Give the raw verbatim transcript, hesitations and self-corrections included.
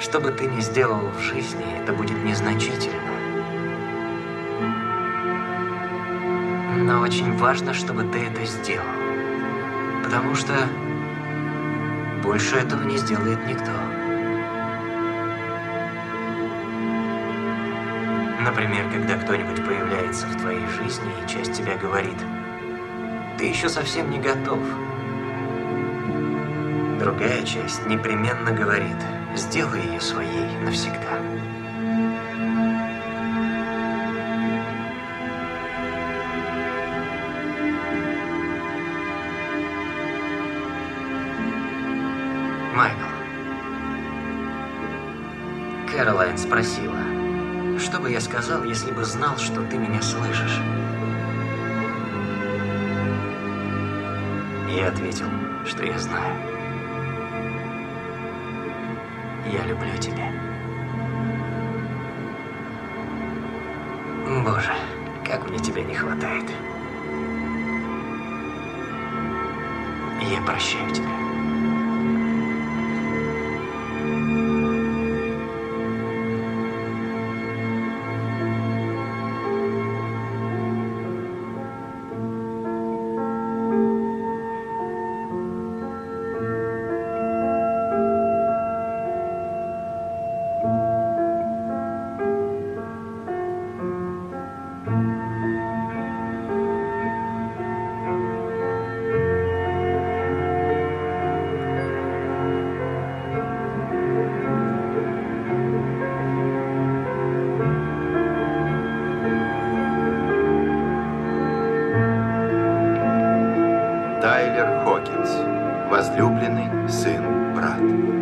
Что бы ты ни сделал в жизни, это будет незначительно. Но очень важно, чтобы ты это сделал. Потому что больше этого не сделает никто. Например, когда кто-нибудь появляется в твоей жизни, и часть тебя говорит: ты еще совсем не готов. Другая часть непременно говорит: сделай ее своей навсегда. Майкл. Кэролайн спросила: что бы я сказал, если бы знал, что ты меня слышишь? Я ответил, что я знаю. Я люблю тебя. Боже, как мне тебя не хватает. Я прощаю тебя. Тайлер Хокинс. Возлюбленный, сын, брат.